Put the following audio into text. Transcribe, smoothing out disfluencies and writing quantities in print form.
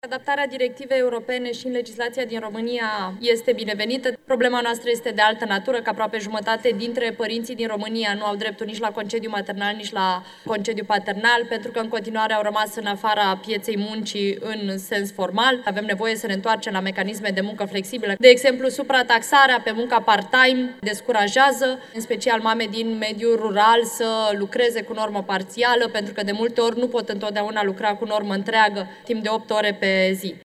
Adaptarea directivei europene și în legislația din România este binevenită. Problema noastră este de altă natură, că aproape jumătate dintre părinții din România nu au dreptul nici la concediu maternal, nici la concediu paternal, pentru că în continuare au rămas în afara pieței muncii în sens formal. Avem nevoie să ne întoarcem la mecanisme de muncă flexibilă. De exemplu, suprataxarea pe munca part-time descurajează, în special mame din mediul rural, să lucreze cu normă parțială, pentru că de multe ori nu pot întotdeauna lucra cu normă întreagă, timp de 8 ore pe zi.